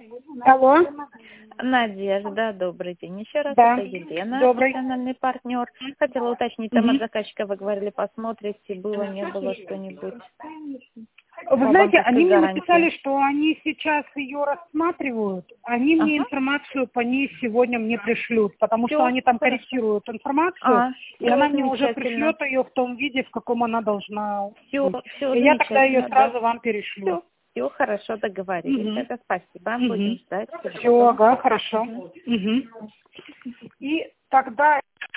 Алло. Надежда, добрый день. Еще раз, Да. это Елена, Добрый. профессиональный партнер. Хотела уточнить, там от заказчика вы говорили, посмотрите, было, не было что-нибудь. Вы знаете, они мне гарантии. написали, что они сейчас ее рассматривают. Они мне информацию по ней сегодня мне пришлют, потому Всё, что они там хорошо. корректируют информацию, и Всё она мне уже замечательно. пришлет ее в том виде, в каком она должна Всё быть. И я тогда замечательно, ее сразу да. вам перешлю. Все хорошо, договорились. Мгм. Это спасибо. Будем ждать. Все, ага, хорошо. И тогда